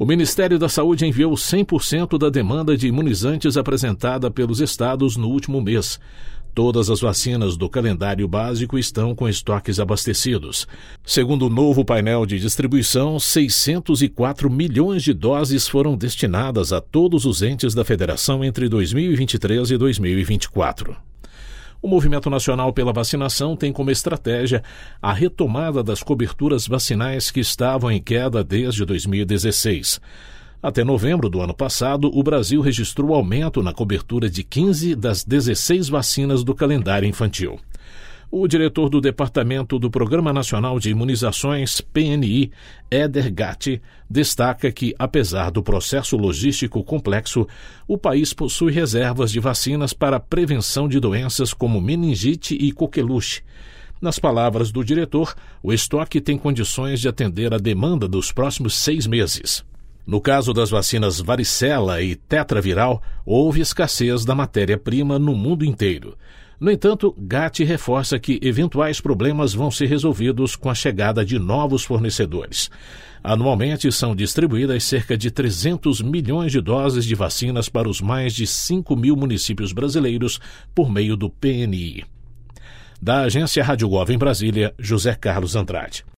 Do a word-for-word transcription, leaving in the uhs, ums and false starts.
O Ministério da Saúde enviou cem por cento da demanda de imunizantes apresentada pelos estados no último mês. Todas as vacinas do calendário básico estão com estoques abastecidos. Segundo o novo painel de distribuição, seiscentos e quatro milhões de doses foram destinadas a todos os entes da federação entre dois mil e vinte e três e dois mil e vinte e quatro. O Movimento Nacional pela Vacinação tem como estratégia a retomada das coberturas vacinais que estavam em queda desde dois mil e dezesseis. Até novembro do ano passado, o Brasil registrou aumento na cobertura de quinze das dezesseis vacinas do calendário infantil. O diretor do Departamento do Programa Nacional de Imunizações, P N I, Éder Gatti, destaca que, apesar do processo logístico complexo, o país possui reservas de vacinas para a prevenção de doenças como meningite e coqueluche. Nas palavras do diretor, o estoque tem condições de atender a demanda dos próximos seis meses. No caso das vacinas varicela e tetraviral, houve escassez da matéria-prima no mundo inteiro. No entanto, Gatti reforça que eventuais problemas vão ser resolvidos com a chegada de novos fornecedores. Anualmente são distribuídas cerca de trezentos milhões de doses de vacinas para os mais de cinco mil municípios brasileiros por meio do P N I. Da Agência Rádio Gov em Brasília, José Carlos Andrade.